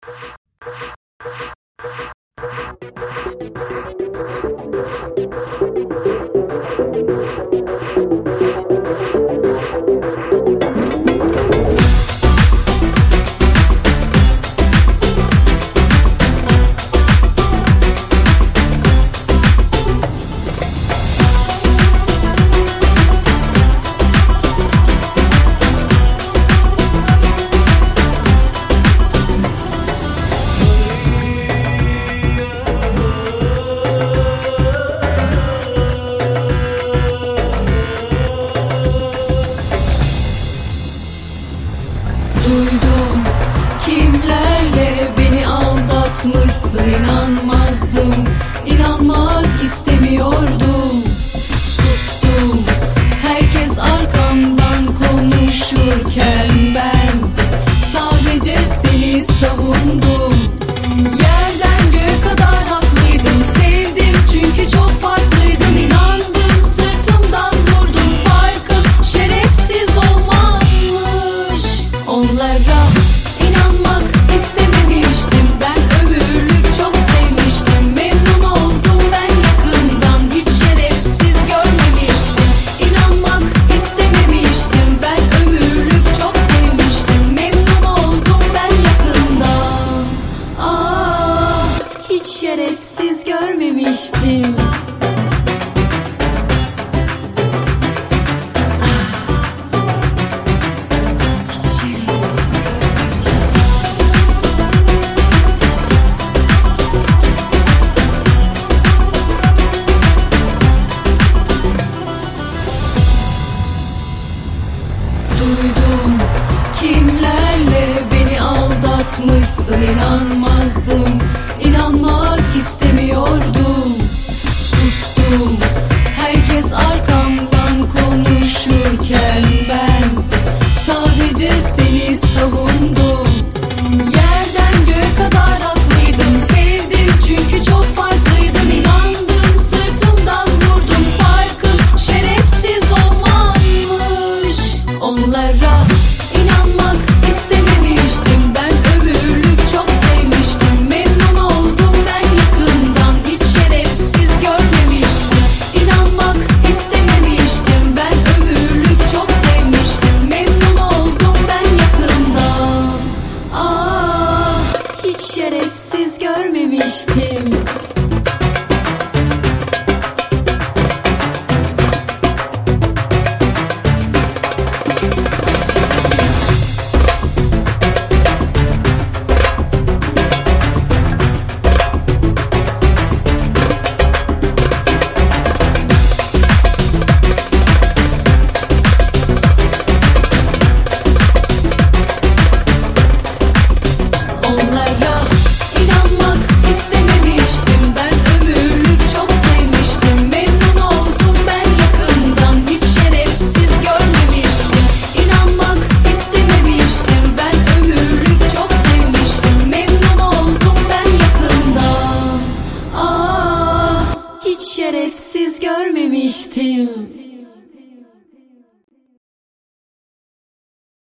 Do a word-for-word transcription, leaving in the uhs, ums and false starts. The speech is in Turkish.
Duydum kimlerle beni aldatmışsın, inanmazdım, inanmak istemiyordum. Sustum, herkes arkamdan konuşurken ben sadece seni savundum. Yerden göğe kadar haklıydın, sevdim çünkü çok farklıydın. İnandım, sırtımdan vurdun, farkın şerefsiz olmanmış. Onlara inanmak istememiştim, ben ömürlük çok sevmiştim. Memnun oldum ben yakından, hiç şerefsiz görmemiştim. İnanmak istememiştim, ben ömürlük çok sevmiştim. Memnun oldum ben yakından, ah, hiç şerefsiz görmemiştim. Duydum kimlerle beni aldatmışsın, inanmazdım, inanmak istemiyordum. Sustum, herkes arkamdan konuşurken ben sadece seni savundum. Yerden göğe kadar haklıydın, sevdim çünkü çok farklıydın. İnandım, sırtımdan vurdun, farkın şerefsiz olmanmış. Onlara inanmak istememiştim, ben ömürlük çok sevmiştim. Memnun oldum ben yakından, hiç şerefsiz görmemiştim. İnanmak istememiştim, ben ömürlük çok sevmiştim. Memnun oldum ben yakından, ah, hiç şerefsiz görmemiştim. Onlara inanmak istememiştim, ben ömürlük çok sevmiştim. Memnun oldum ben yakından, hiç şerefsiz görmemiştim. İnanmak istememiştim, ben ömürlük çok sevmiştim. Memnun oldum ben yakından, ah, hiç şerefsiz görmemiştim.